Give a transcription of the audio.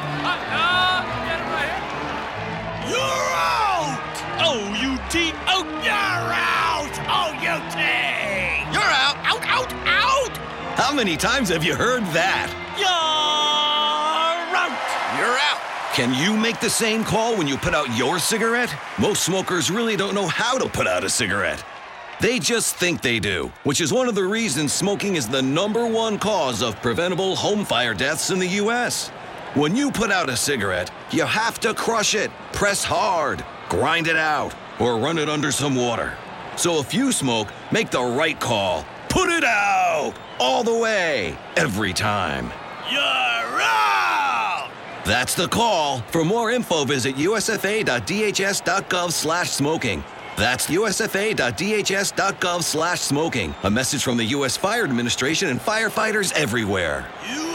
Get him right here. You're out! O-U-T, out! You're out! O-U-T! You're out! Out, out, out! How many times have you heard that? You're out! You're out! Can you make the same call when you put out your cigarette? Most smokers really don't know how to put out a cigarette. They just think they do, which is one of the reasons smoking is the #1 cause of preventable home fire deaths in the U.S. When you put out a cigarette, you have to crush it, press hard, grind it out, or run it under some water. So if you smoke, make the right call. Put it out! All the way, every time. You're out! That's the call. For more info, visit usfa.dhs.gov/smoking. That's usfa.dhs.gov/smoking. A message from the U.S. Fire Administration and firefighters everywhere. You